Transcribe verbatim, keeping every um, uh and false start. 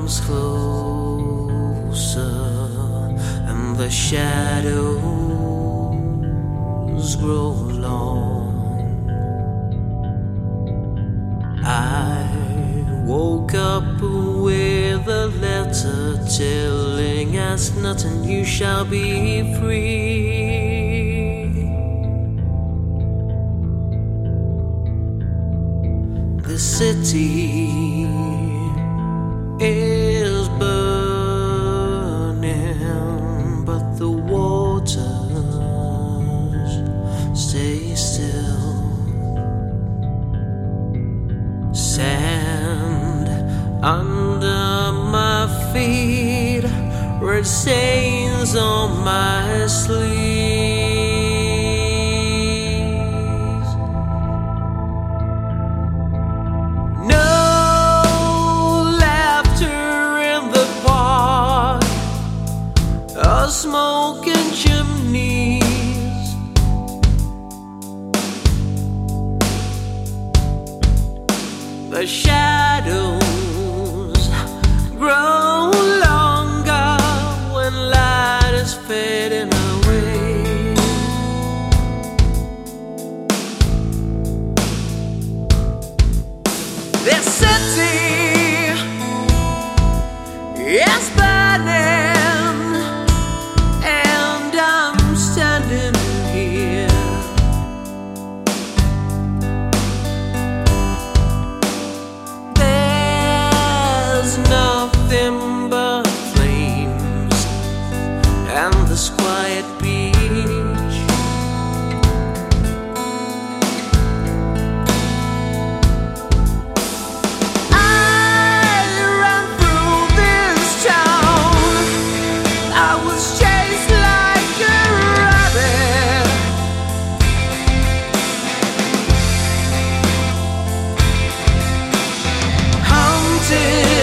comes closer and the shadows grow long. I woke up with a letter telling us nothing, you shall be free. The city is burning, but the waters stay still. Sand under my feet, red stains on my sleeves. No laughter in the park, or smoking chimneys. The shadows grow longer when light is fading away. This city is burning, and I'm standing here. Nothing but flames and this quiet beach. I ran through this town, I was chased like a rabbit. Hunted